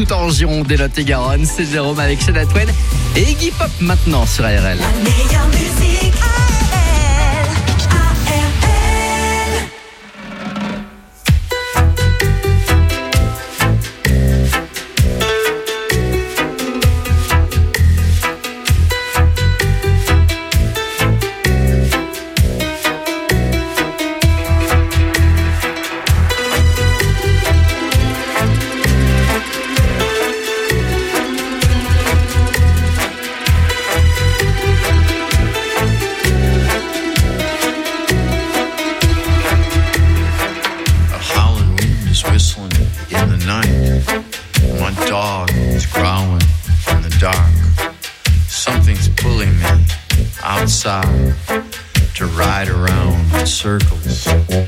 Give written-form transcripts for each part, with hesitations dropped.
tout en Gironde et Lot-et-Garonne. C'est Jérôme avec Shania Twain et Iggy Pop maintenant sur ARL. La meilleure musique, to ride around in circles.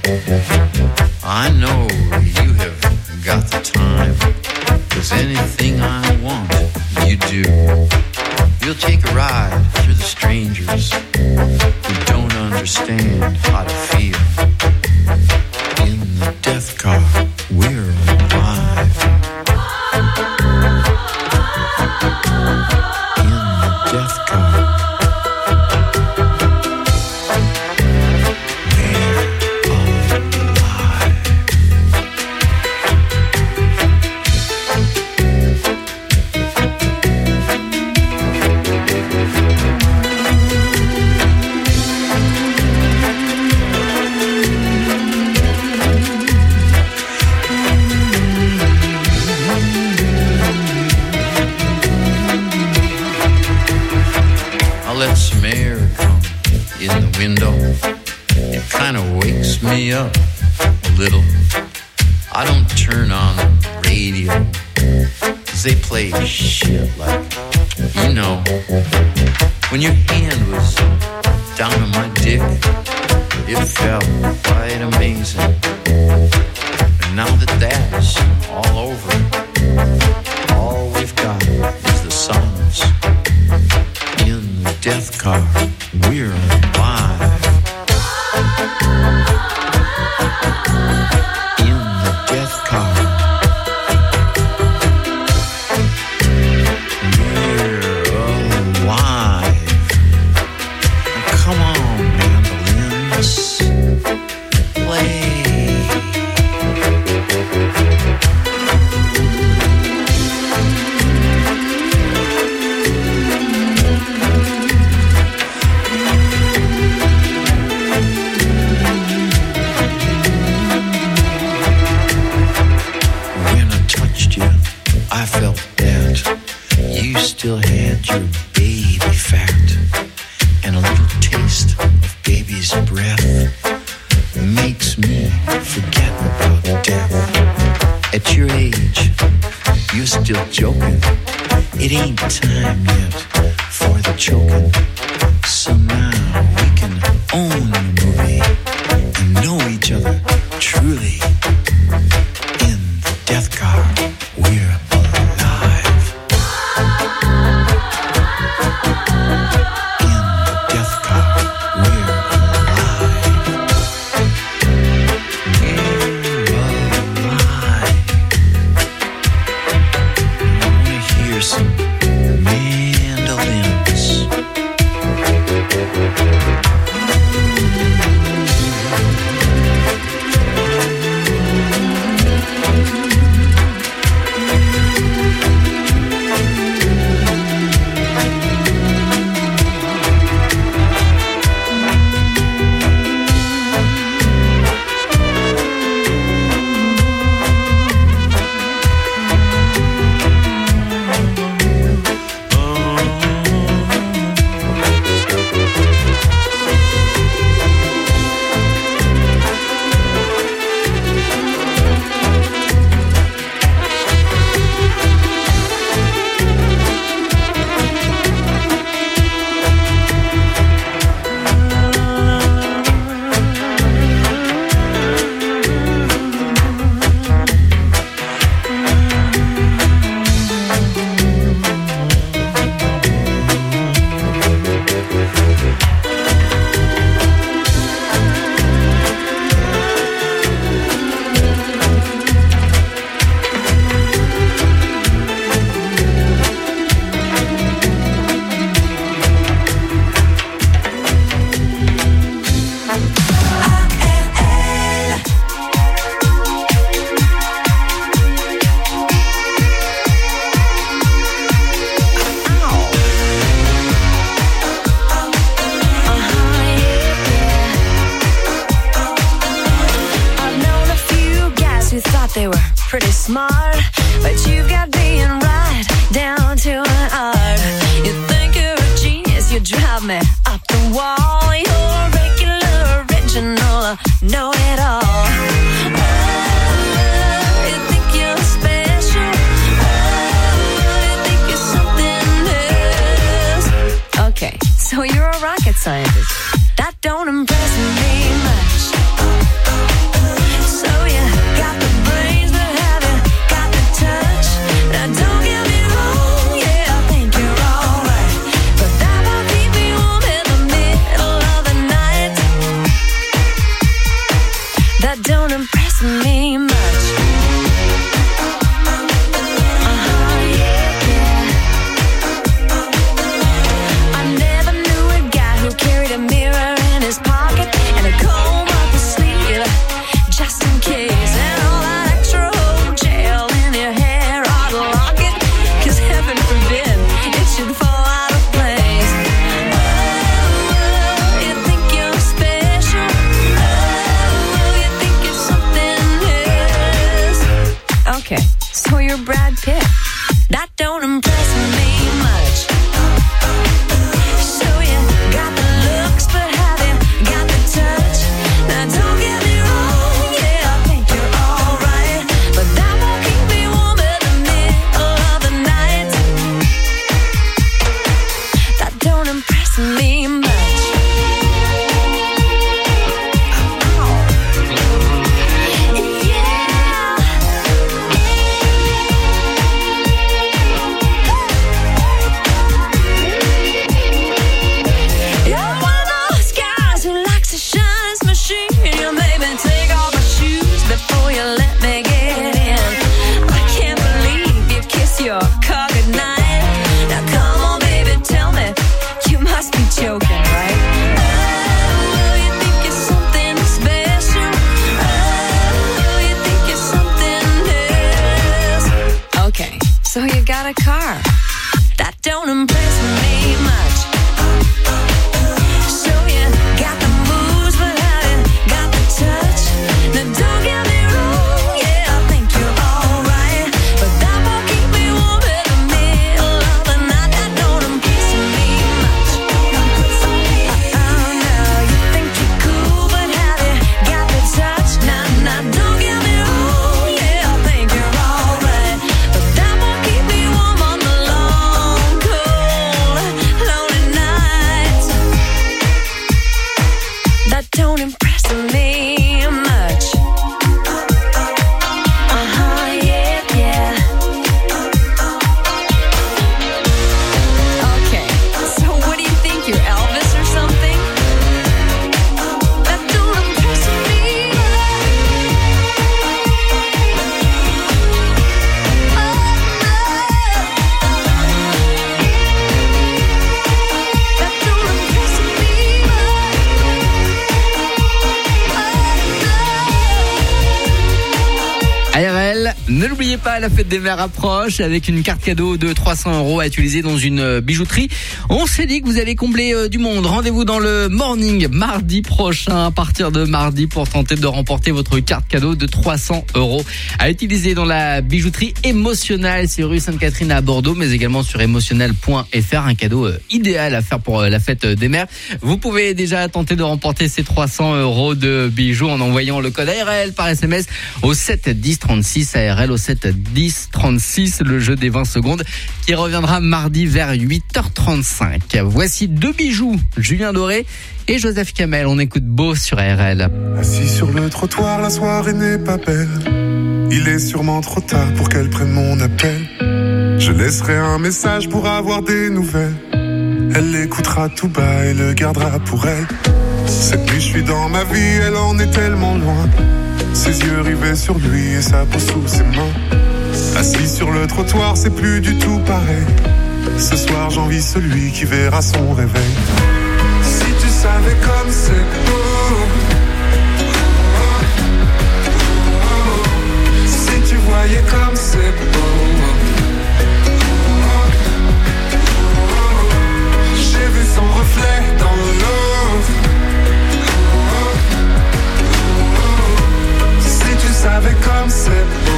I know you have got the time, 'cause anything I want, you do. You'll take a ride through the strangers who don't understand how to feel. In the death car, we're alive. In the death car. Let some air come in the window. It kind of wakes me up a little. I don't turn on the radio, 'cause they play shit like, you know, when your hand was down on my dick, it felt quite amazing. And now that that's all over, all we've got is the songs. In the death car, we're alive. In the death car, we're alive. Now come on, mandolins, play. I felt that you still had your baby fat, and a little taste of baby's breath makes me forget about death. At your age, you're still joking. It ain't time yet for the choking. So now we can own the movie and know each other truly. In the death car, we're alive. In the death car, we're alive. We're alive. I wanna hear some mandolins. shove me up the wall. You're a regular, original, know it all. You think you're special. You think you're something else. Okay, so you're a rocket scientist. That don't impress me much. So you got the brains, but have you got the touch? Now don't get me wrong, yeah, I think you're alright, but that won't keep me warm in the middle of the night. That don't impress me much. Brad Pitt. That don't impress me much. So you got the looks, but have you got the touch? Now don't get me wrong, yeah, I think you're alright, but that won't keep me warm in the middle of the night. That don't impress me much. So you got a car. That don't impress me much. So you got the moves, but have you got the touch? Now don't get me wrong, yeah, I think you're alright, but that won't keep me warm in the middle of the night. That don't impress me much. No, you think you're cool, but have you got the touch? Now don't get me wrong, yeah, I think you're alright, but that won't keep me warm on the long, cold, lonely nights. That don't impress me much. Yeah. Okay, so what do you think, you're Elvis or something? That don't impress me That don't impress me ARL, ne l'oubliez pas, la fête des mères approche avec une carte cadeau de 300 € à utiliser dans une bijouterie. On s'est dit que vous allez combler du monde. Rendez-vous dans le morning mardi prochain, à partir de mardi, pour tenter de remporter votre carte cadeau de 300 € à utiliser dans la bijouterie Émotionnelle. C'est rue Sainte-Catherine à Bordeaux, mais également sur émotionnel.fr. Un cadeau idéal à faire pour la fête des mères. Vous pouvez déjà tenter de remporter ces 300 € de bijoux en envoyant le code ARL par SMS au 7 10 36, ARL au 7 10 36, le jeu des 20 secondes qui reviendra mardi vers 8h35. Voici deux bijoux, Julien Doré et Joseph Kamel. On écoute Beau sur ARL. Assis sur le trottoir, la soirée n'est pas belle. Il est sûrement trop tard pour qu'elle prenne mon appel. Je laisserai un message pour avoir des nouvelles. Elle l'écoutera tout bas et le gardera pour elle. Cette nuit je suis dans ma vie, elle en est tellement loin. Ses yeux rivés sur lui et sa peau sous ses mains. Assis sur le trottoir, c'est plus du tout pareil. Ce soir j'envie celui qui verra son réveil. Si tu savais comme c'est beau, si tu voyais comme c'est beau. J'ai vu son reflet dans l'eau. Si tu savais comme c'est beau.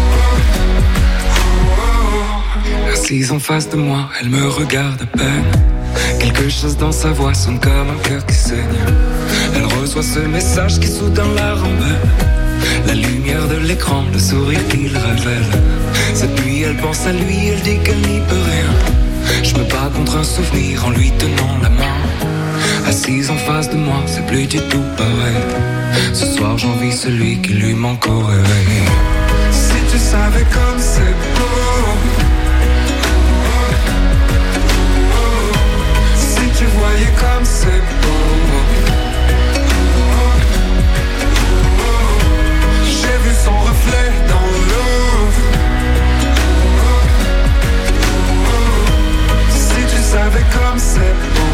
Assise en face de moi, elle me regarde à peine. Quelque chose dans sa voix sonne comme un cœur qui saigne. Elle reçoit ce message qui soudain la rembelle. La lumière de l'écran, le sourire qu'il révèle. Cette nuit elle pense à lui, elle dit qu'elle n'y peut rien. Je me bats contre un souvenir en lui tenant la main. Assise en face de moi, c'est plus du tout pareil. Ce soir j'envie celui qui lui manque au réveil. Si tu savais comme c'est beau, si tu voyais comme c'est beau, j'ai vu son reflet dans l'eau. Si tu savais comme c'est beau.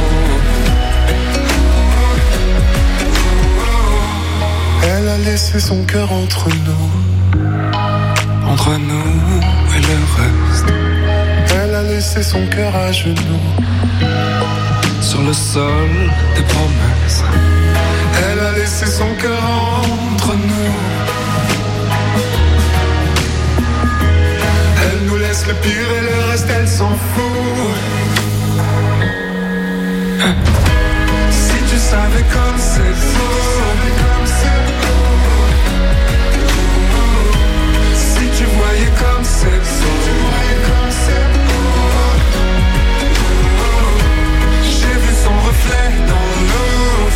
Elle a laissé son cœur entre nous. Entre nous et le reste. Elle a laissé son cœur à genoux. Sur le sol des promesses. Elle a laissé son cœur entre nous. Elle nous laisse le pire et le reste elle s'en fout. Si tu savais comme c'est beau. Si tu voyais comme c'est beau. J'ai vu son reflet dans l'eau.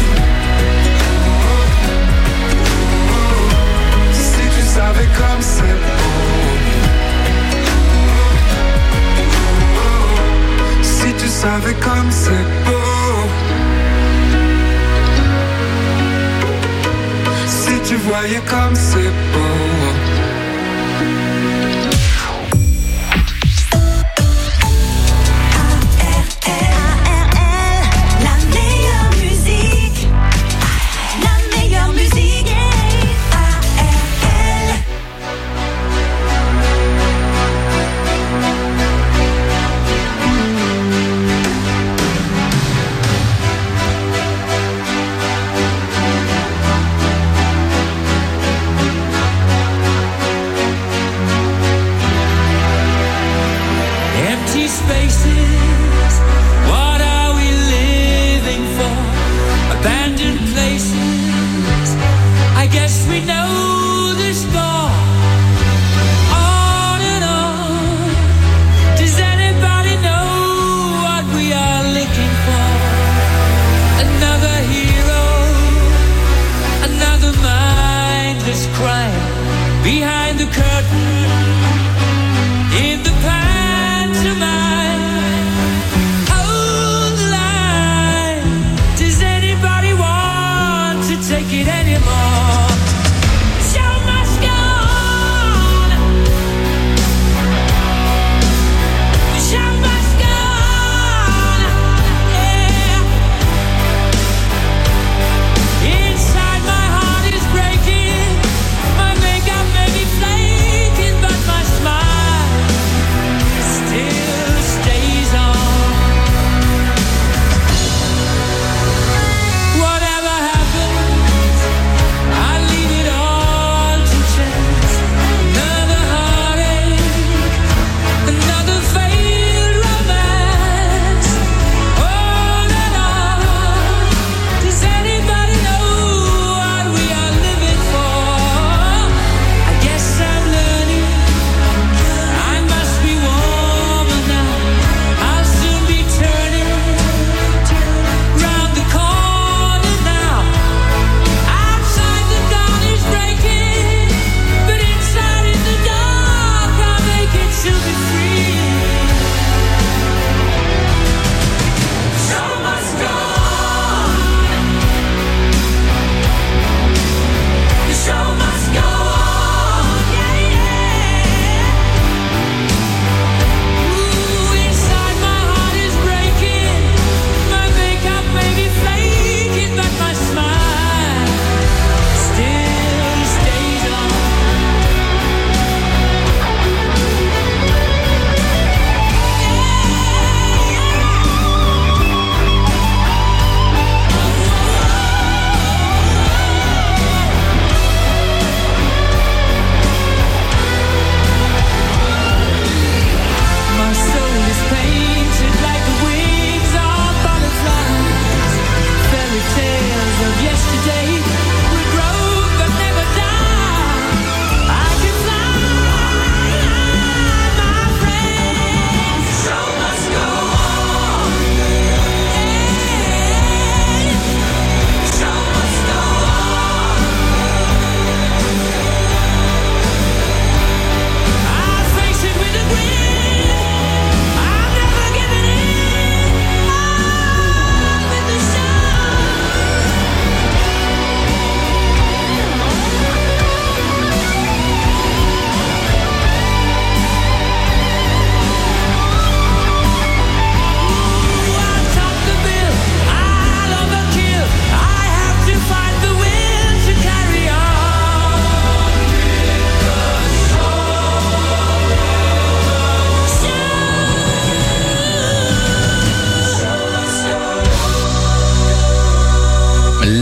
Si tu savais comme c'est beau. Si tu savais comme c'est beau. Si tu voyais comme c'est beau.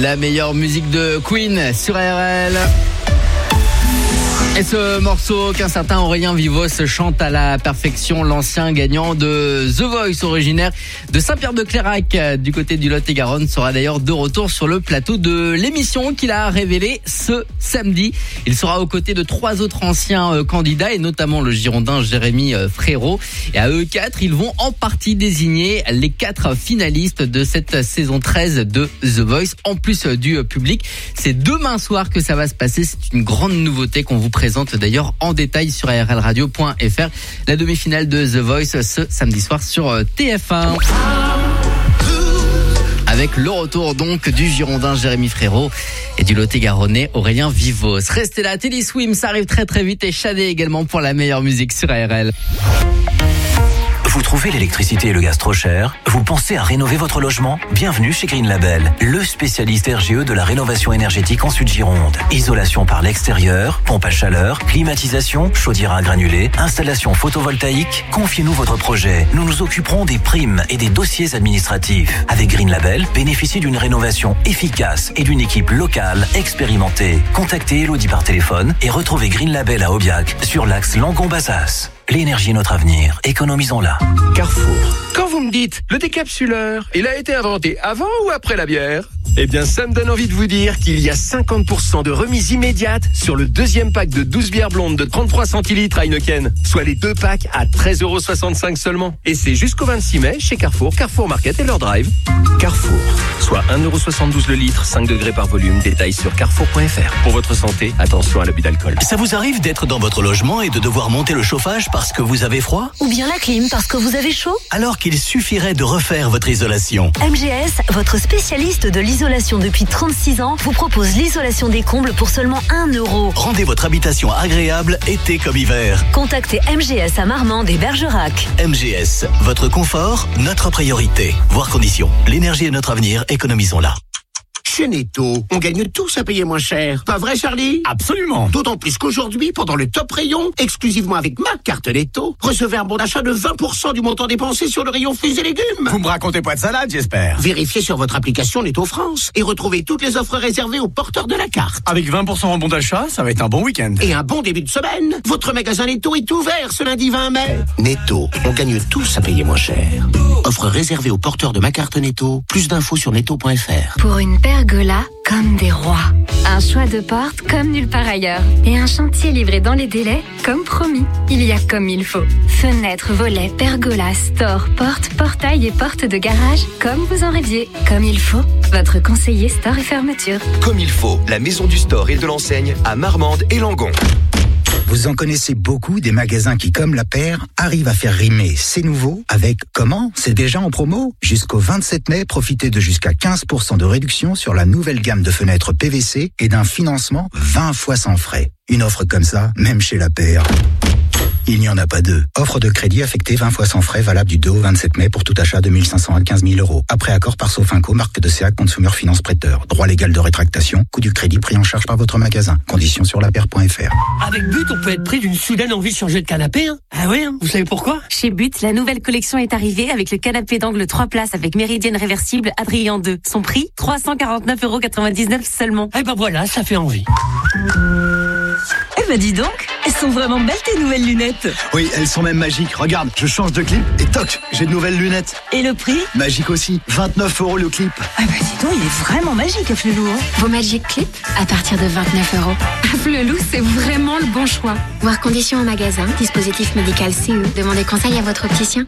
La meilleure musique de Queen sur RL. Et ce morceau qu'un certain Aurélien Vivos chante à la perfection, l'ancien gagnant de The Voice originaire de Saint-Pierre-de-Clairac du côté du Lot-et-Garonne sera d'ailleurs de retour sur le plateau de l'émission qu'il a révélé ce samedi. Il sera aux côtés de 3 autres anciens candidats et notamment le Girondin Jérémy Frérot. Et à eux 4, ils vont en partie désigner les 4 finalistes de cette saison 13 de The Voice en plus du public. C'est demain soir que ça va se passer. C'est une grande nouveauté qu'on vous présente d'ailleurs en détail sur arlradio.fr. La demi-finale de The Voice ce samedi soir sur TF1. Avec le retour donc du Girondin Jérémy Frérot et du Lot-et-Garonnais Aurélien Vivos. Restez là, Teddy Swim, ça arrive très très vite et Shadé également pour la meilleure musique sur ARL. Vous trouvez l'électricité et le gaz trop cher? Vous pensez à rénover votre logement? Bienvenue chez Green Label, le spécialiste RGE de la rénovation énergétique en Sud-Gironde. Isolation par l'extérieur, pompe à chaleur, climatisation, chaudière à granulés, installation photovoltaïque. Confiez-nous votre projet. Nous nous occuperons des primes et des dossiers administratifs. Avec Green Label, bénéficiez d'une rénovation efficace et d'une équipe locale expérimentée. Contactez Elodie par téléphone et retrouvez Green Label à Aubiac sur l'axe Langon-Bassas. L'énergie est notre avenir. Économisons-la. Carrefour. Quand vous me dites le décapsuleur, il a été inventé avant ou après la bière? Eh bien, ça me donne envie de vous dire qu'il y a 50% de remise immédiate sur le deuxième pack de 12 bières blondes de 33 centilitres Heineken, soit les 2 packs à 13,65 € seulement. Et c'est jusqu'au 26 mai chez Carrefour, Carrefour Market et leur drive. Carrefour, soit 1,72 € le litre, 5 degrés par volume. Détails sur carrefour.fr. Pour votre santé, attention à l'abus d'alcool. Ça vous arrive d'être dans votre logement et de devoir monter le chauffage parce que vous avez froid? Ou bien la clim parce que vous avez chaud? Alors qu'il suffirait de refaire votre isolation. MGS, votre spécialiste de l'isolation depuis 36 ans, vous propose l'isolation des combles pour seulement 1 €. Rendez votre habitation agréable été comme hiver. Contactez MGS à Marmande et Bergerac. MGS, votre confort, notre priorité. Voir conditions. L'énergie est notre avenir, économisons-la. Chez Netto, on gagne tous à payer moins cher. Pas vrai, Charlie? Absolument. D'autant plus qu'aujourd'hui, pendant le top rayon, exclusivement avec ma carte Netto, recevez un bon d'achat de 20% du montant dépensé sur le rayon fruits et légumes. Vous me racontez pas de salade, j'espère. Vérifiez sur votre application Netto France et retrouvez toutes les offres réservées aux porteurs de la carte. Avec 20% en bon d'achat, ça va être un bon week-end. Et un bon début de semaine. Votre magasin Netto est ouvert ce lundi 20 mai. Netto, on gagne tous à payer moins cher. Offre réservée aux porteurs de ma carte Netto. Plus d'infos sur netto.fr. Pour une pergola comme des rois. Un choix de porte comme nulle part ailleurs. Et un chantier livré dans les délais comme promis. Il y a comme il faut. Fenêtres, volets, pergolas, stores, portes, portails et portes de garage comme vous en rêviez. Comme il faut. Votre conseiller store et fermeture. Comme il faut, la maison du store et de l'enseigne à Marmande et Langon. Vous en connaissez beaucoup des magasins qui, comme La Paire, arrivent à faire rimer c'est nouveau avec comment? C'est déjà en promo? Jusqu'au 27 mai, profitez de jusqu'à 15% de réduction sur la nouvelle gamme de fenêtres PVC et d'un financement 20 fois sans frais. Une offre comme ça, même chez La Paire, il n'y en a pas deux. Offre de crédit affectée 20 fois sans frais, valable du 2 au 27 mai pour tout achat de 1 500 à 15 000 €. Après accord par Sofinco, marque de CA Consumer Finance Prêteur. Droit légal de rétractation, coût du crédit pris en charge par votre magasin. Conditions sur lapaire.fr. Avec But, on peut être pris d'une soudaine envie de changer de canapé. Hein. Ah oui, vous savez pourquoi? Chez But, la nouvelle collection est arrivée avec le canapé d'angle 3 places avec méridienne réversible Adrien 2. Son prix, 349,99 € seulement. Eh ben voilà, ça fait envie. Eh ben dis donc, elles sont vraiment belles tes nouvelles lunettes. Oui, elles sont même magiques. Regarde, je change de clip et toc, j'ai de nouvelles lunettes. Et le prix? Magique aussi, 29 € le clip. Ah bah dis donc, il est vraiment magique, Flelou. Vos Magic Clip à partir de 29 €. Flelou, c'est vraiment le bon choix. Voir conditions en magasin, dispositif médical CE. Demandez conseil à votre opticien.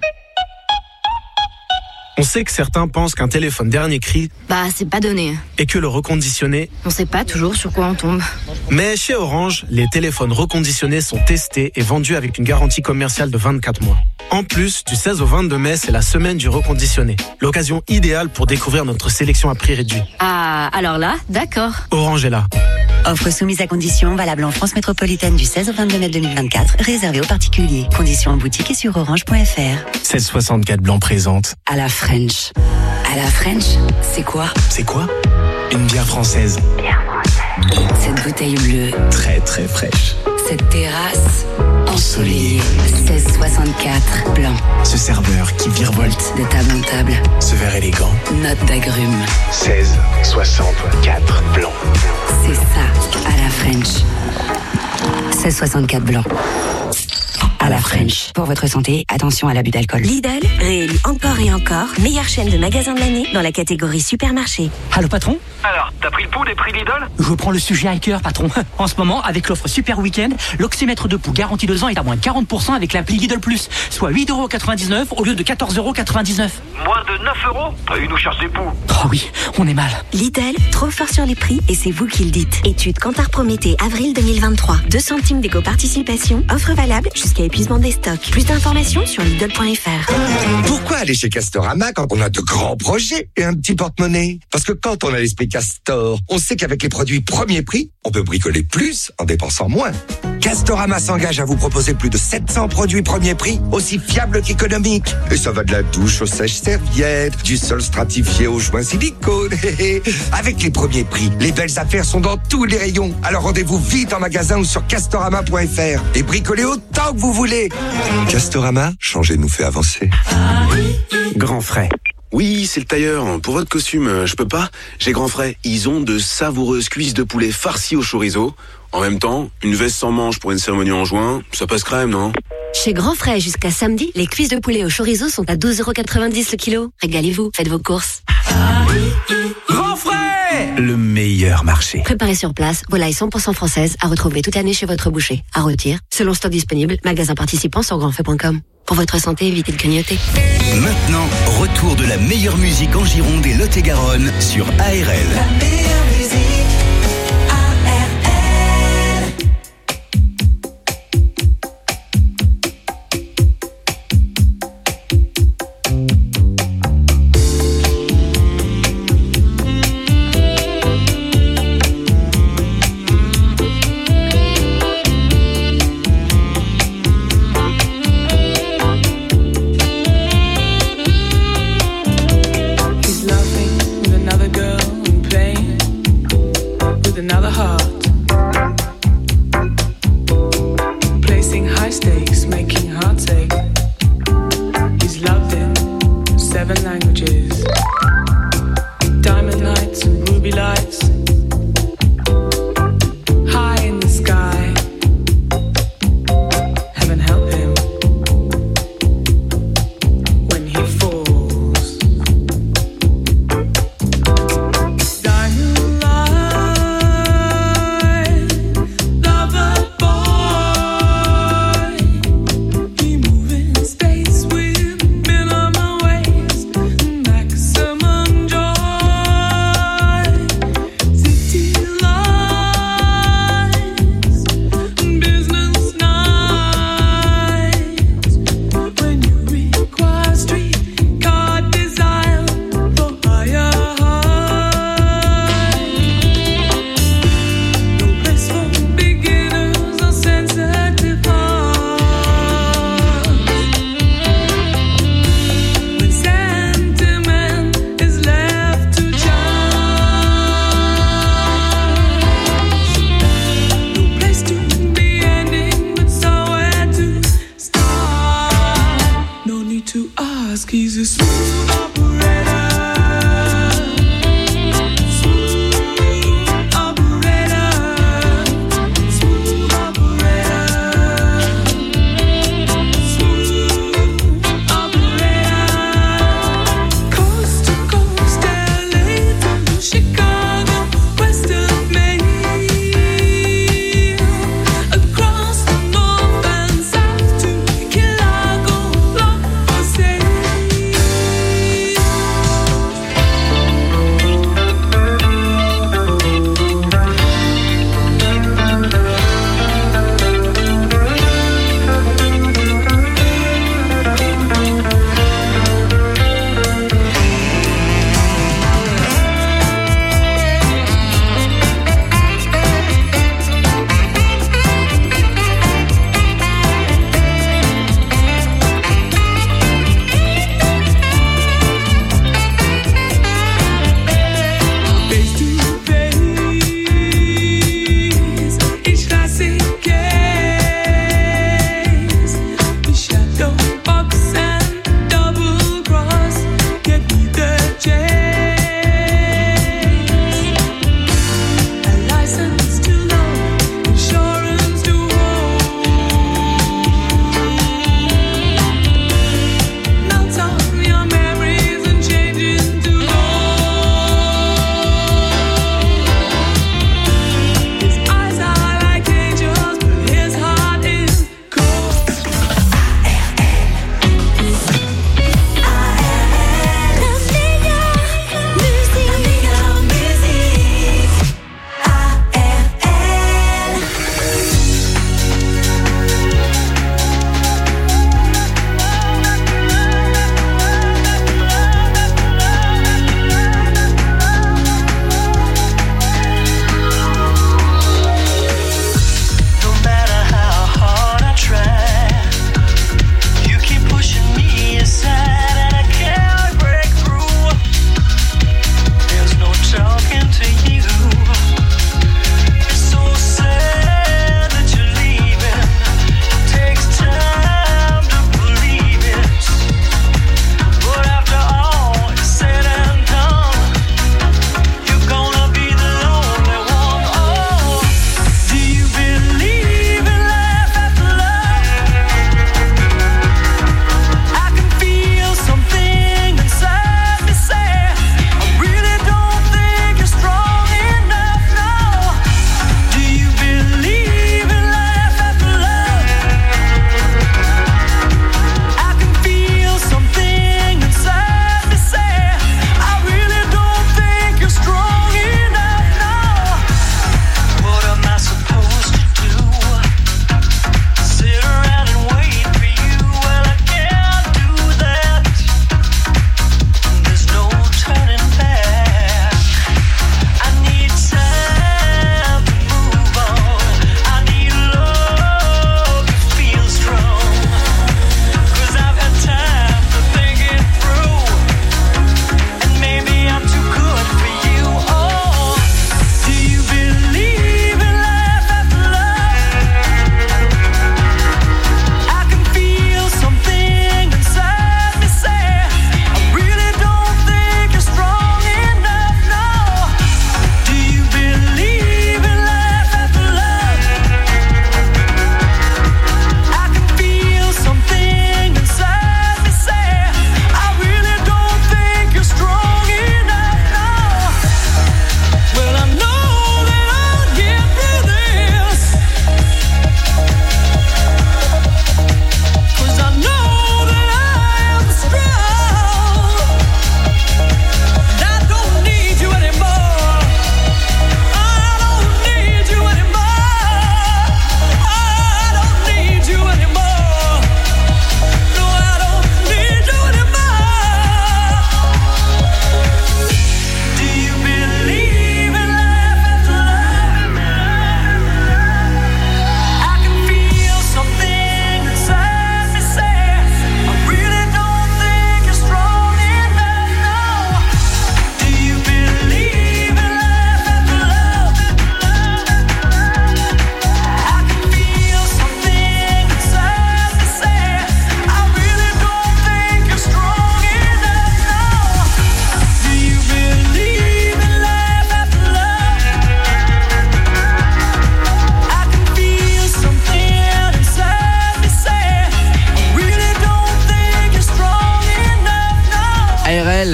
On sait que certains pensent qu'un téléphone dernier cri, C'est pas donné. et que le reconditionné. On sait pas toujours sur quoi on tombe. Mais chez Orange, les téléphones reconditionnés sont testés et vendus avec une garantie commerciale de 24 mois. En plus, du 16 au 22 mai, c'est la semaine du reconditionné. L'occasion idéale pour découvrir notre sélection à prix réduit. Ah, alors là, d'accord. Orange est là. Offre soumise à condition, valable en France métropolitaine du 16 au 22 mai 2024, réservée aux particuliers. Conditions en boutique et sur orange.fr. 1664 Blanc présente. À la French. À la French, c'est quoi? C'est quoi? Une bière française. Cette bouteille bleue. Très très fraîche. Cette terrasse ensoleillée. Cette 1664 blanc. Ce serveur qui virevolte. De table en table. Ce verre élégant. Note d'agrumes. 1664 blanc. C'est ça, à la French. 1664 blanc. À la French. Pour votre santé, attention à l'abus d'alcool. Lidl, réélu encore et encore, meilleure chaîne de magasins de l'année dans la catégorie supermarché. Allô patron? Alors, t'as pris le pouls des prix Lidl? Je prends le sujet à cœur, patron. En ce moment, avec l'offre Super Week-end, l'oxymètre de pouls garanti 2 ans est à moins 40% avec l'appli Lidl Plus, soit 8,99€ au lieu de 14,99€. Moins de 9€? Il nous cherche des poux. Oh oui, on est mal. Lidl, trop fort sur les prix et c'est vous qui le dites. Étude Kantar Prométhée, avril 2023. 2 centimes d'éco-participation, offre valable jusqu'à épuisement des stocks. Plus d'informations sur Lidl.fr. Pourquoi aller chez Castorama quand on a de grands projets et un petit porte-monnaie? Parce que quand on a l'esprit Castor, on sait qu'avec les produits premier prix, on peut bricoler plus en dépensant moins. Castorama s'engage à vous proposer plus de 700 produits premier prix, aussi fiables qu'économiques. Et ça va de la douche aux sèches-serviettes, du sol stratifié aux joints silicone. Avec les premiers prix, les belles affaires sont dans tous les rayons. Alors rendez-vous vite en magasin ou sur castorama.fr et bricolez autant que vous voulez. Castorama, changer nous fait avancer. Grand Frais. Oui, c'est le tailleur. Pour votre costume, je peux pas. J'ai Grand Frais. Ils ont de savoureuses cuisses de poulet farcies au chorizo. En même temps, une veste sans manches pour une cérémonie en juin, ça passe crème, non? Chez Grand Frais, jusqu'à samedi, les cuisses de poulet au chorizo sont à 12,90€ le kilo. Régalez-vous, faites vos courses. Grand Frais! Le meilleur marché. Préparez sur place, volaille 100% française à retrouver toute l'année chez votre boucher. À rôtir, selon stock disponible, magasin participant sur grandfait.com. Pour votre santé, évitez de grignoter. Maintenant, retour de la meilleure musique en Gironde et Lot-et-Garonne sur ARL. La meilleure musique.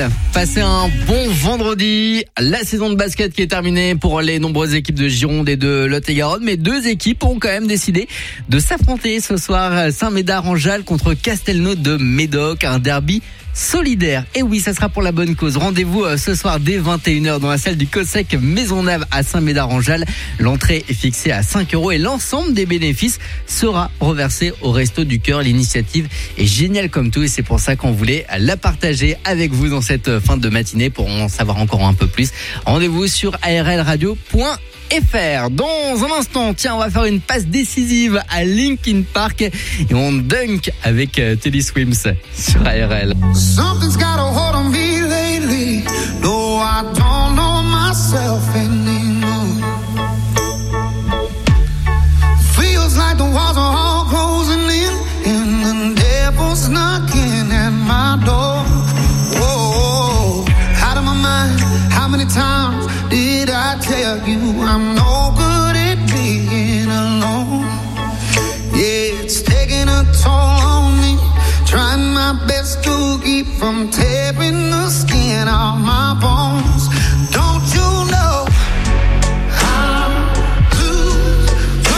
RL. Passez un bon vendredi. La saison de basket qui est terminée pour les nombreuses équipes de Gironde et de Lot-et-Garonne. Mais deux équipes ont quand même décidé de s'affronter ce soir. Saint-Médard-en-Jalles contre Castelnau de Médoc. Un derby solidaire. Et oui, ça sera pour la bonne cause. Rendez-vous ce soir dès 21h dans la salle du COSEC Maisonneuve à Saint-Médard-en-Jalles. L'entrée est fixée à 5 € et l'ensemble des bénéfices sera reversé au Resto du Cœur. L'initiative est géniale comme tout et c'est pour ça qu'on voulait la partager avec vous dans cette fin de matinée. Pour en savoir encore un peu plus, rendez-vous sur arlradio.fr. Dans un instant, tiens, on va faire une passe décisive à Linkin Park et on dunk avec Teddy Swims sur ARL. Something's got a hold on me lately. No, I don't know myself anymore. Feels like the walls are all closing in and the devil's knocking at my door. Whoa, out of my mind. How many times did I tell you I'm no good at being alone? Yeah, it's taking a toll on me. Trying my best to keep from tearing the skin off my bones. Don't you know I lose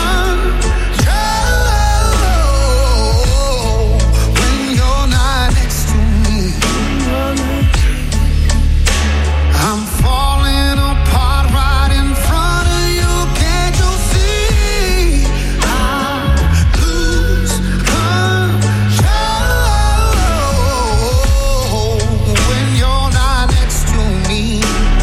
control when you're not next to me? I'm falling apart right in front of you. Can't you see? I lose control when you're not next to me.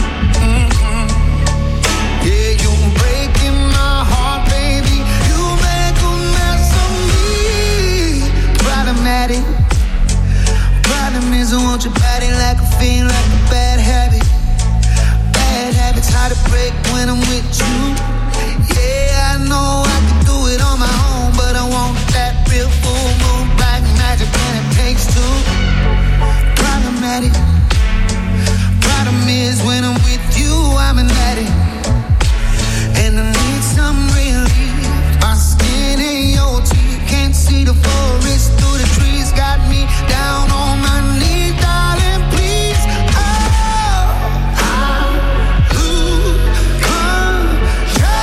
Yeah, you're breaking my heart, baby. You make a mess of me. Problematic. Problem is I want your body like a fiend, like a bad habit. Bad habits hard to break when I'm with you. Yeah, I know I can do it on my own, but I want that real full moon black magic when it takes two. Problematic. Problem is when I'm with you, I'm an addict, and I need some relief. My skin ain't your teeth, can't see the forest through the trees. Got me down on my knees, darling, please. Oh, I lose control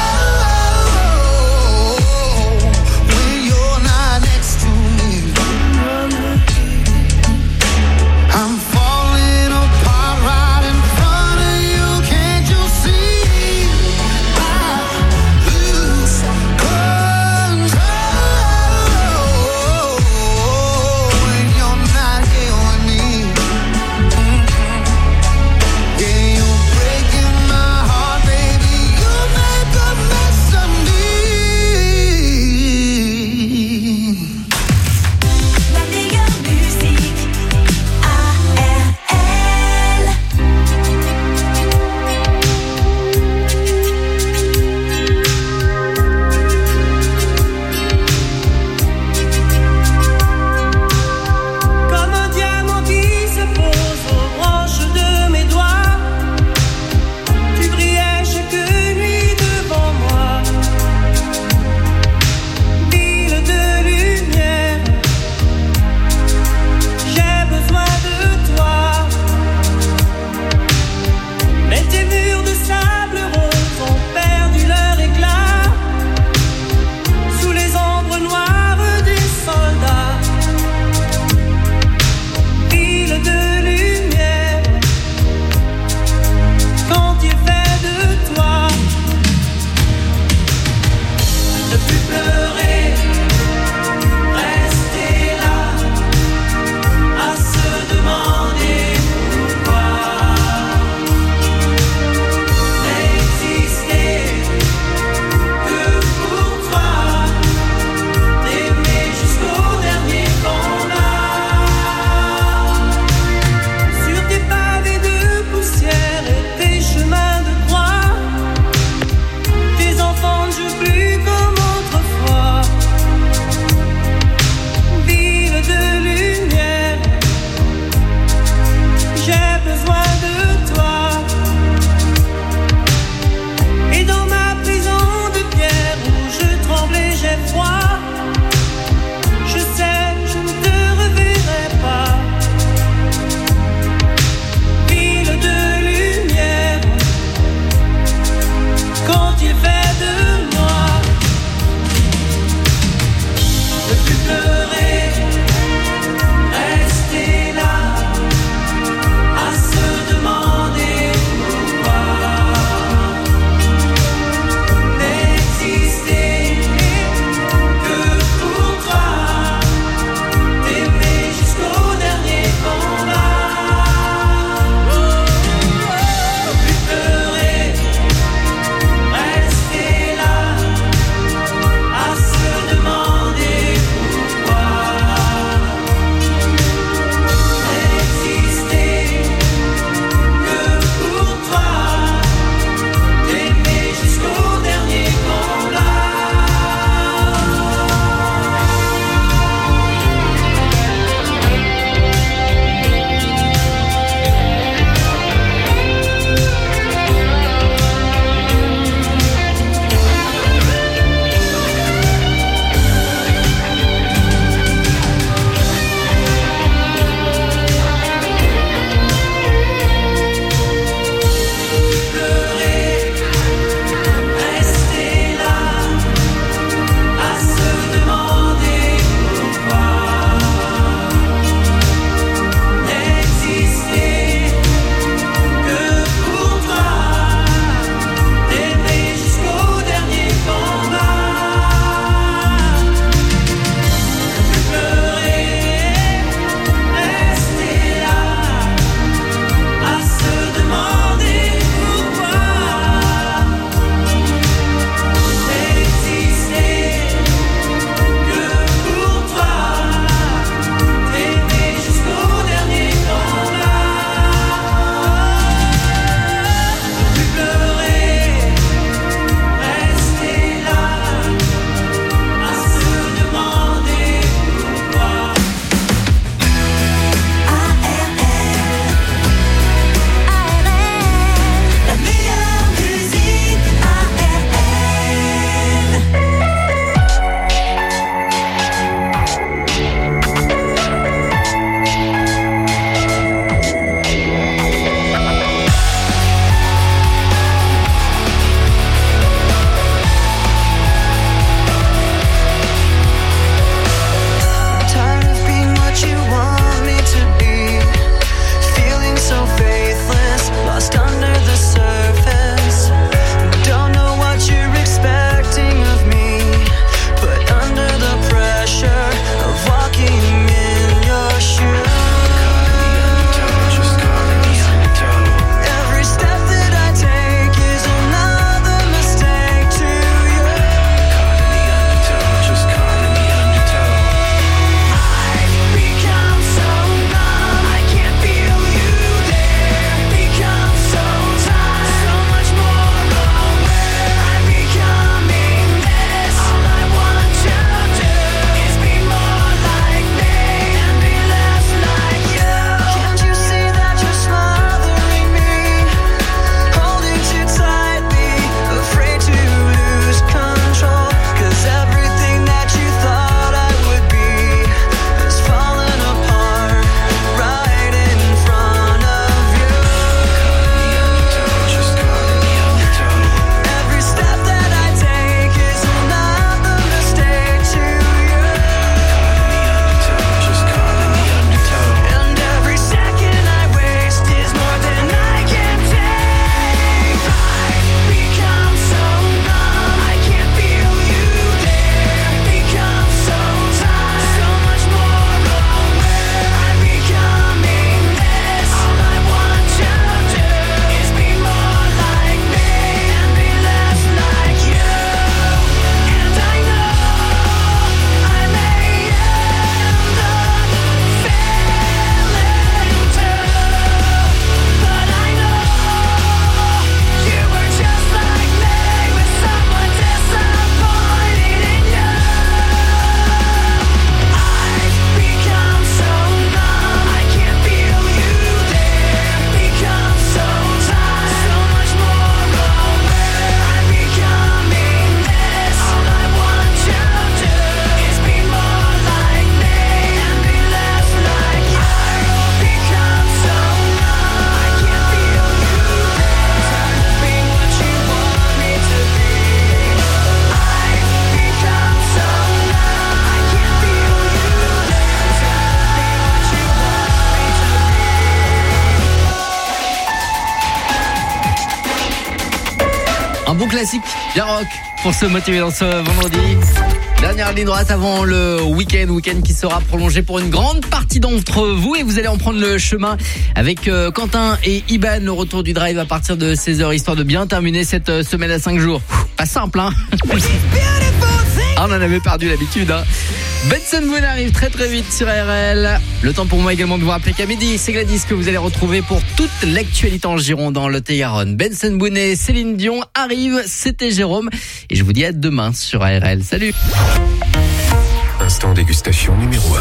classique, bien rock, pour se motiver dans ce vendredi. Dernière ligne droite avant le week-end qui sera prolongé pour une grande partie d'entre vous. Et vous allez en prendre le chemin avec Quentin et Iban. Le retour du drive à partir de 16h, histoire de bien terminer cette semaine à 5 jours. Pas simple, hein. On en avait perdu l'habitude, hein. Benson Boone arrive très très vite sur ARL. Le temps pour moi également de vous rappeler qu'à midi, c'est Gladys que vous allez retrouver pour toute l'actualité en Gironde dans le Lot-et-Garonne. Benson Boone et Céline Dion arrivent, c'était Jérôme. Et je vous dis à demain sur ARL. Salut. Instant dégustation numéro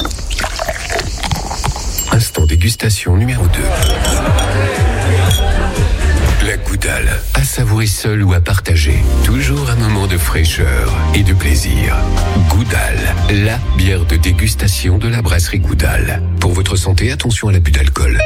1. Instant dégustation numéro 2. La Goudale, à savourer seul ou à partager. Toujours un moment de fraîcheur et de plaisir. Goudale, la bière de dégustation de la brasserie Goudale. Pour votre santé, attention à l'abus d'alcool.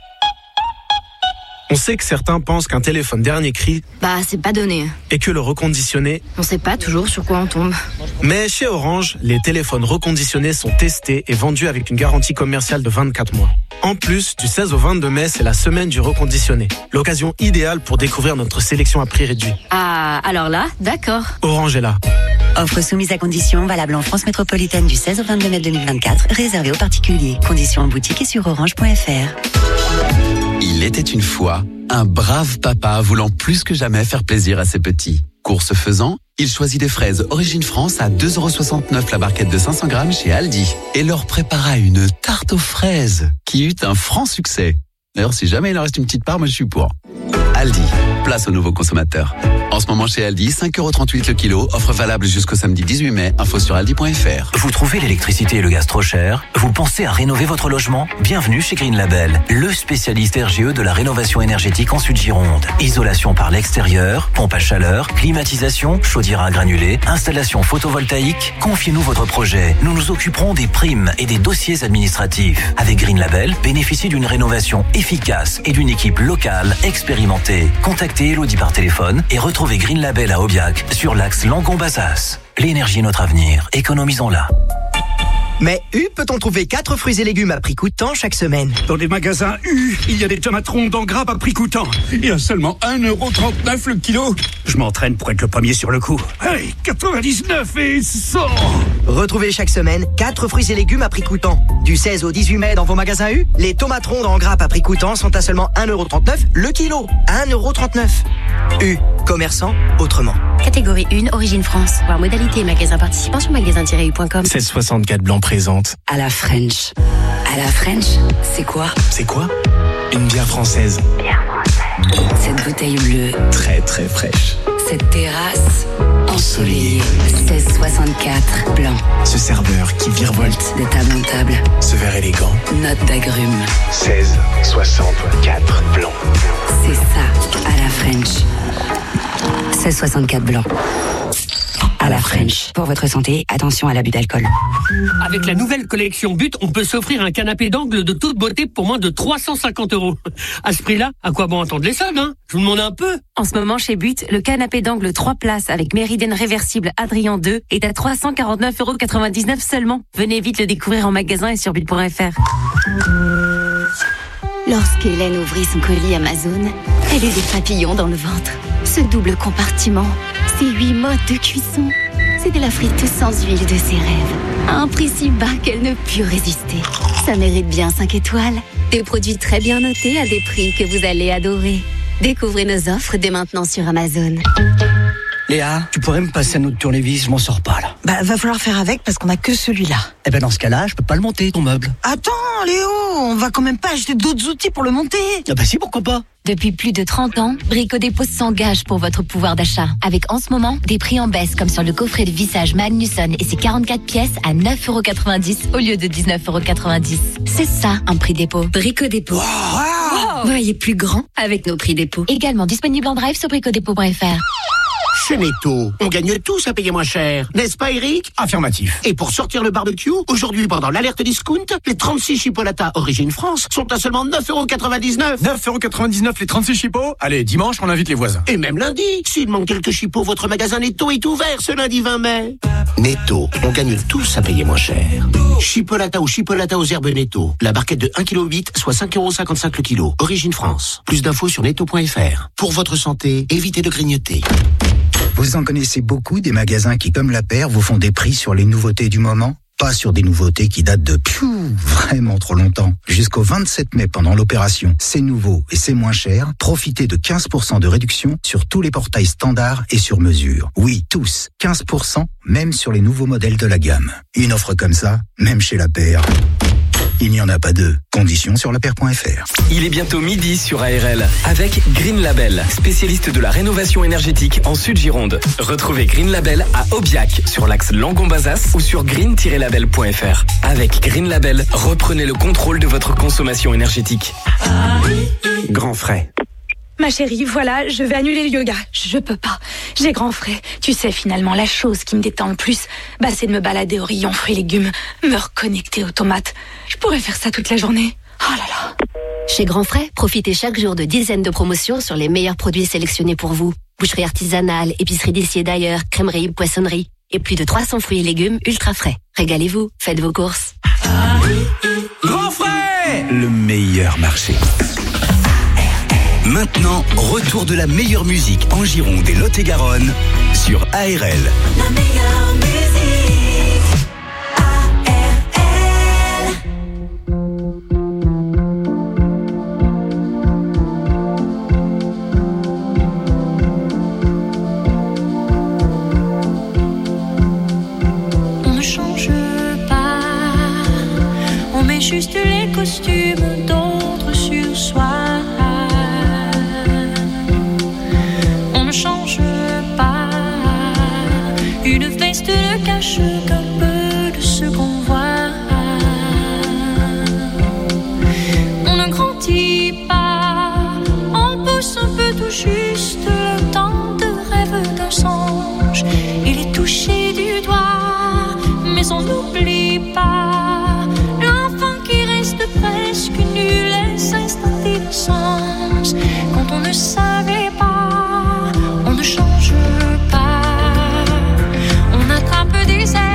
On sait que certains pensent qu'un téléphone dernier cri, c'est pas donné. et que le reconditionné. On sait pas toujours sur quoi on tombe. Mais chez Orange, les téléphones reconditionnés sont testés et vendus avec une garantie commerciale de 24 mois. En plus, du 16 au 22 mai, c'est la semaine du reconditionné. L'occasion idéale pour découvrir notre sélection à prix réduit. Ah, alors là, d'accord. Orange est là. Offre soumise à condition, valable en France métropolitaine du 16 au 22 mai 2024, réservée aux particuliers. Conditions en boutique et sur orange.fr. Il était une fois un brave papa voulant plus que jamais faire plaisir à ses petits. Course faisant, il choisit des fraises Origine France à 2,69€ la barquette de 500 grammes chez Aldi et leur prépara une tarte aux fraises qui eut un franc succès. D'ailleurs, si jamais il en reste une petite part, moi je suis pour. Aldi, place aux nouveaux consommateurs. En ce moment chez Aldi, 5,38€ le kilo, offre valable jusqu'au samedi 18 mai, info sur aldi.fr. Vous trouvez l'électricité et le gaz trop cher? Vous pensez à rénover votre logement? Bienvenue chez Green Label, le spécialiste RGE de la rénovation énergétique en Sud-Gironde. Isolation par l'extérieur, pompe à chaleur, climatisation, chaudière à granulés, installation photovoltaïque. Confiez-nous votre projet. Nous nous occuperons des primes et des dossiers administratifs. Avec Green Label, bénéficiez d'une rénovation efficace et d'une équipe locale expérimentée. Contactez Elodie par téléphone et retrouvez Green Label à Aubiac sur l'axe Langon-Bazas. L'énergie est notre avenir, économisons-la. Mais U peut-on trouver 4 fruits et légumes à prix coûtant chaque semaine? Dans les magasins U, il y a des tomates rondes en grappe à prix coûtant. Et à seulement 1,39€ le kilo. Je m'entraîne pour être le premier sur le coup. Hey, 99 et 100. Retrouvez chaque semaine 4 fruits et légumes à prix coûtant. Du 16 au 18 mai dans vos magasins U, les tomates rondes en grappe à prix coûtant sont à seulement 1,39€ le kilo. 1,39€. U, commerçant autrement. Catégorie 1, Origine France. Voir modalité et magasin participant sur magasin-u.com. 7,64 blanc présente. À la French. À la French, c'est quoi? C'est quoi? Une bière française. Cette bouteille bleue. Très très fraîche. Cette terrasse ensoleillée. 16,64 blanc. Ce serveur qui virevolte. De table en table. Ce verre élégant. Note d'agrumes. 16,64 blanc. C'est ça, à la French. 16,64 blanc. À la French. Pour votre santé, attention à l'abus d'alcool. Avec la nouvelle collection But, on peut s'offrir un canapé d'angle de toute beauté pour moins de 350€. À ce prix-là, à quoi bon attendre les soldes, hein? Je vous demande un peu. En ce moment, chez But, le canapé d'angle 3 places avec méridienne réversible Adrien 2 est à 349,99€ seulement. Venez vite le découvrir en magasin et sur but.fr. Lorsqu'Hélène ouvrit son colis Amazon, elle eut des papillons dans le ventre. Ce double compartiment, ces 8 modes de cuisson, c'était la friteuse sans huile de ses rêves. À un prix si bas qu'elle ne put résister. Ça mérite bien 5 étoiles. Des produits très bien notés à des prix que vous allez adorer. Découvrez nos offres dès maintenant sur Amazon. Léa, tu pourrais me passer un autre tournevis, je m'en sors pas là. Va falloir faire avec parce qu'on a que celui-là. Eh ben dans ce cas-là, je peux pas le monter ton meuble. Attends, Léo, on va quand même pas acheter d'autres outils pour le monter. Ah bah si, pourquoi pas. Depuis plus de 30 ans, Brico Dépôt s'engage pour votre pouvoir d'achat. Avec en ce moment, des prix en baisse comme sur le coffret de vissage Magnusson et ses 44 pièces à 9,90€ au lieu de 19,90€. C'est ça, un prix dépôt. Brico Dépôt. Wow. Voyez plus grand avec nos prix dépôt. Également disponible en drive sur bricodépôt.fr. Chez Netto, on gagne tous à payer moins cher. N'est-ce pas, Eric? Affirmatif. Et pour sortir le barbecue, aujourd'hui, pendant l'alerte discount, les 36 chipolatas Origine France sont à seulement 9,99 €. 9,99 € les 36 chipots. Allez, dimanche, on invite les voisins. Et même lundi, s'il manque quelques chipots, votre magasin Netto est ouvert ce lundi 20 mai. Netto, on gagne tous à payer moins cher. Chipolata ou chipolata aux herbes Netto. La barquette de 1,8 kg, soit 5,55 € le kilo. Origine France. Plus d'infos sur netto.fr. Pour votre santé, évitez de grignoter. Vous en connaissez beaucoup des magasins qui, comme La Paire, vous font des prix sur les nouveautés du moment? Pas sur des nouveautés qui datent de vraiment trop longtemps. Jusqu'au 27 mai pendant l'opération C'est nouveau et c'est moins cher, profitez de 15% de réduction sur tous les portails standards et sur mesure. Oui, tous. 15%, même sur les nouveaux modèles de la gamme. Une offre comme ça, même chez La Paire, il n'y en a pas deux. Conditions sur lapaire.fr. Il est bientôt midi sur ARL avec Green Label, spécialiste de la rénovation énergétique en Sud-Gironde. Retrouvez Green Label à Aubiac sur l'axe Langon-Bazas ou sur green-label.fr. Avec Green Label, reprenez le contrôle de votre consommation énergétique. Grand frais. Ma chérie, voilà, je vais annuler le yoga. Je peux pas. J'ai grand frais. Tu sais, finalement, la chose qui me détend le plus, c'est de me balader au rayon fruits et légumes, me reconnecter aux tomates. Je pourrais faire ça toute la journée. Oh là là. Chez Grand Frais, profitez chaque jour de dizaines de promotions sur les meilleurs produits sélectionnés pour vous. Boucherie artisanale, épicerie d'ici et d'ailleurs, crèmerie, poissonnerie. Et plus de 300 fruits et légumes ultra frais. Régalez-vous, faites vos courses. Grand Frais, le meilleur marché. Maintenant, retour de la meilleure musique en Gironde et Lot-et-Garonne sur ARL. La meilleure musique, ARL. On ne change pas, on met juste les costumes d'autres sur soi. Une veste ne cache qu'un peu de ce qu'on voit. On ne grandit pas, on pousse un peu tout juste le temps de rêve d'un songe. Il est touché du doigt, mais on n'oublie pas l'enfant qui reste presque nul et s'installe d'innocence. Quand on ne savait pas, on ne change pas. On attrape des ailes.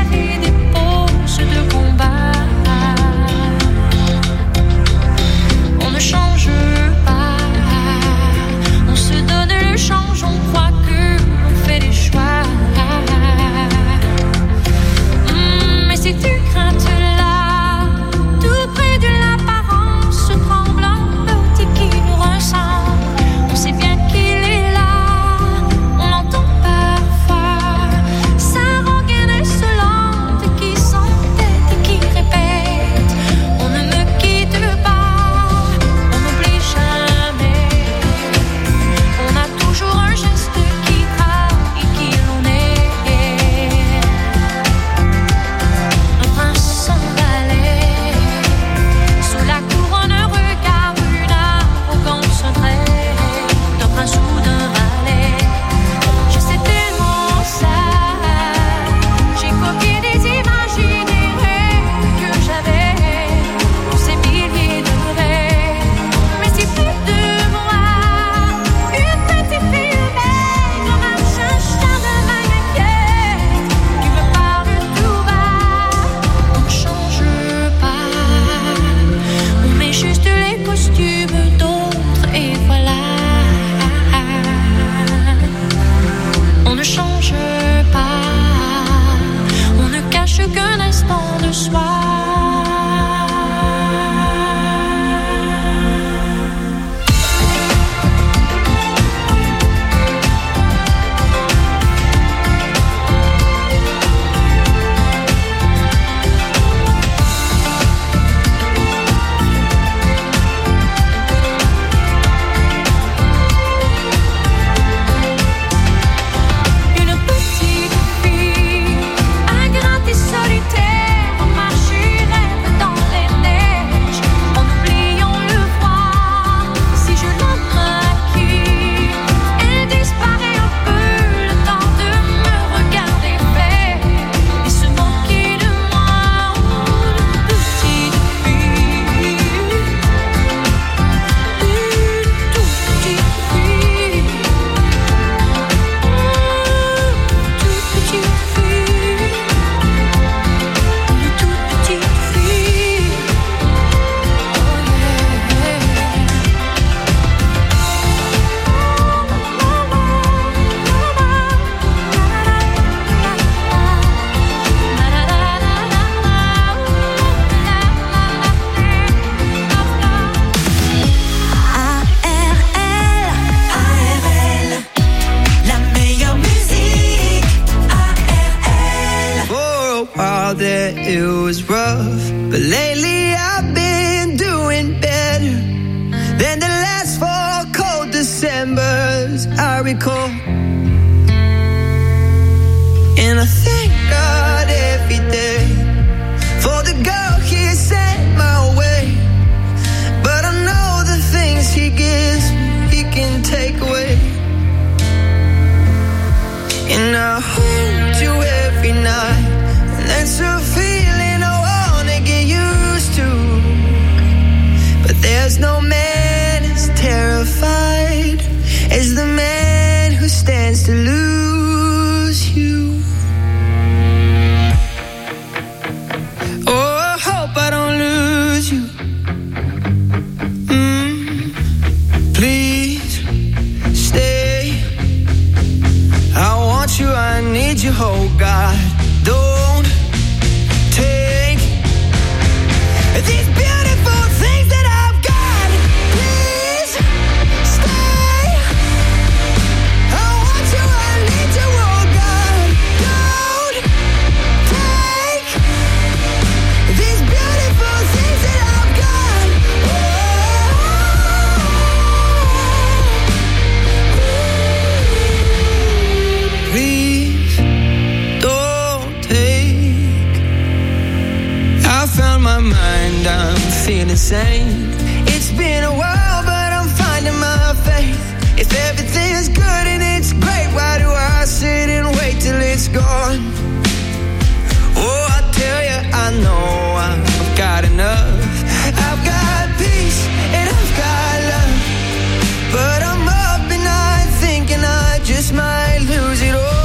insane. It's been a while, but I'm finding my faith. If everything's good and it's great, why do I sit and wait till it's gone? Oh, I tell you, I know I've got enough. I've got peace and I've got love, but I'm up at night thinking I just might lose it all.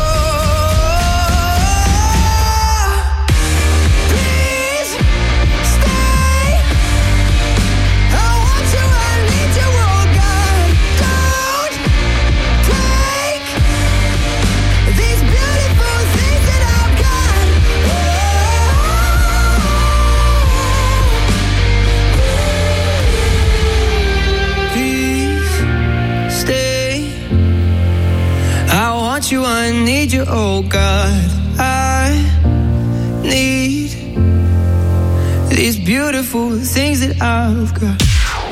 You, I need you, oh God, I need these beautiful things that I've got.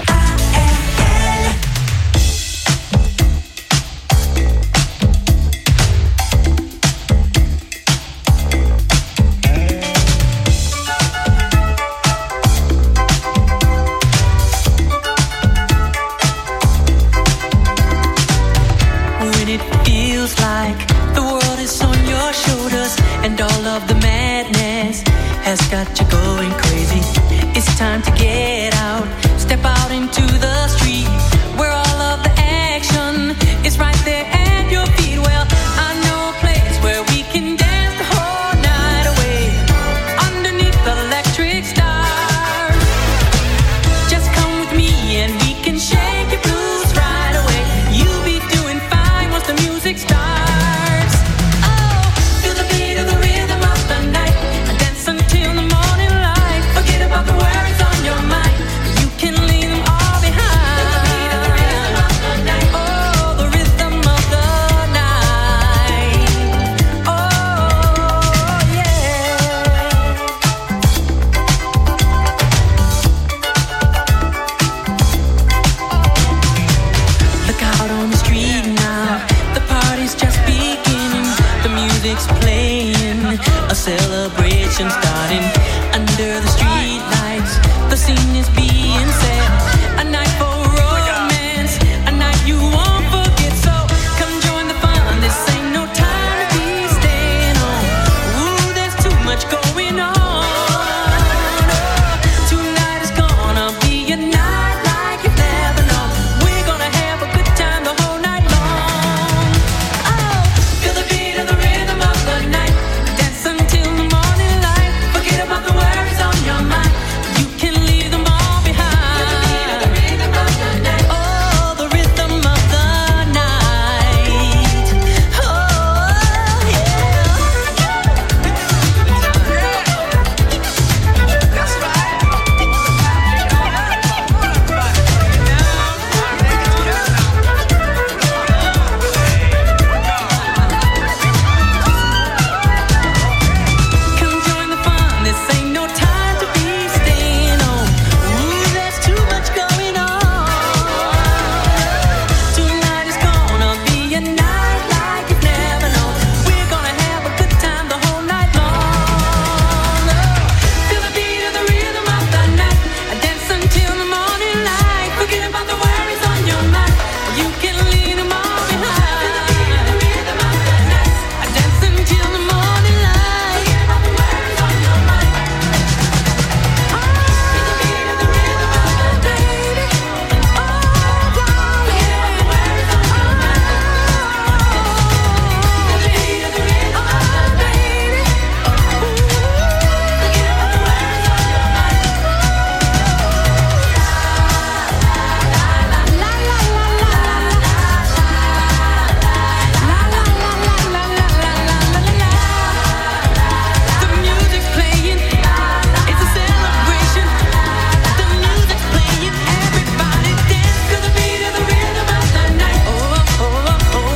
Has got you going crazy. It's time to get out. Step out into the street where all of the action is right there at your feet. Well, I know a place where we can dance the whole night away underneath the electric stars. Just come with me and we can shake your blues right away. You'll be doing fine once the music starts. Oh, feel the beat of the rhythm of the night. Till the morning light, forget about the worries on your mind. You can leave them all behind. The rhythm of the night. Oh, the rhythm of the night. Oh, yeah. Look out on the street now. The party's just beginning. The music's playing. A celebration starting under the street lights. The scene is being set. A night for romance, a night you won't forget. So come join the fun. This ain't no time to be staying home. Ooh, there's too much going on. Oh, tonight is gonna be a night like you've never known. We're gonna have a good time the whole night long. Oh, feel the beat of the rhythm of the night. Dance until the morning light. Forget about the worries on your mind. You can leave them all behind. The rhythm of the night. Oh, the rhythm of the night. Oh, yeah. That's right. Come join the fun. This ain't no time to be staying home. Ooh, there's too much going on. Tonight is gonna be a night like you've never known. We're gonna have a good time the whole night long. Feel the beat of the rhythm of the night. Dance until the morning light. Forget about the worries on your mind. You can leave them all behind. Feel the beat of the rhythm of the night. Dance until the morning light. Forget about the worries on your mind. Feel the beat of the rhythm of the night. Oh, forget about the worries on your mind. Feel the beat of the rhythm of the night. Forget about the worries on your mind. The music's playing, it's a celebration. The music's playing, everybody dance to the beat of the rhythm of the night. Oh, oh, oh, oh,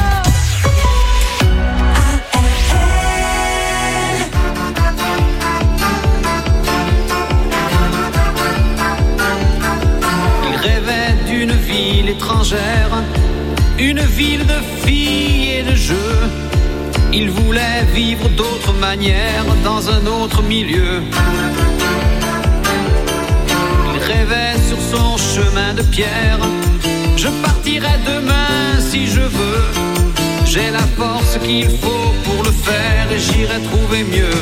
Il rêvait d'une ville étrangère, une ville de filles et de jeux. Il voulait vivre d'autres manières dans un autre milieu. Il son chemin de pierre. Je partirai demain si je veux. J'ai la force qu'il faut pour le faire et j'irai trouver mieux.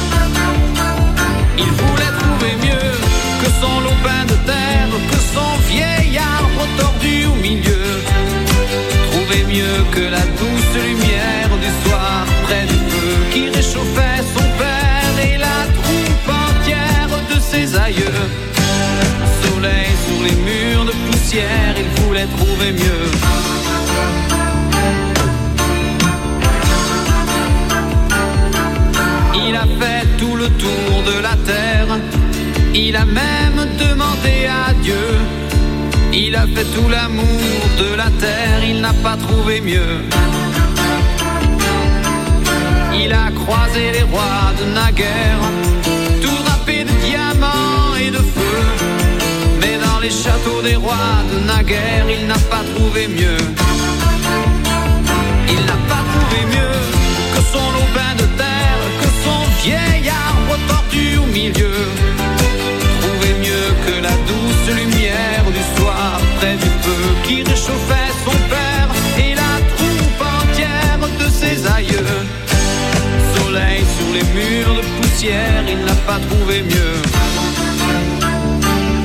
Il voulait trouver mieux que son lopin de terre, que son vieil arbre tordu au milieu. Trouver mieux que la douce lumière du soir près du feu qui réchauffait son père et la troupe entière de ses aïeux. Soleil sur les murs de poussière, il voulait trouver mieux. Il a fait tout le tour de la terre, il a même demandé à Dieu. Il a fait tout l'amour de la terre, il n'a pas trouvé mieux. Il a croisé les rois de naguère, tout drapés de diamants et de feu. Mais dans les châteaux des rois de naguère, il n'a pas trouvé mieux. Il n'a pas trouvé mieux que son lopin de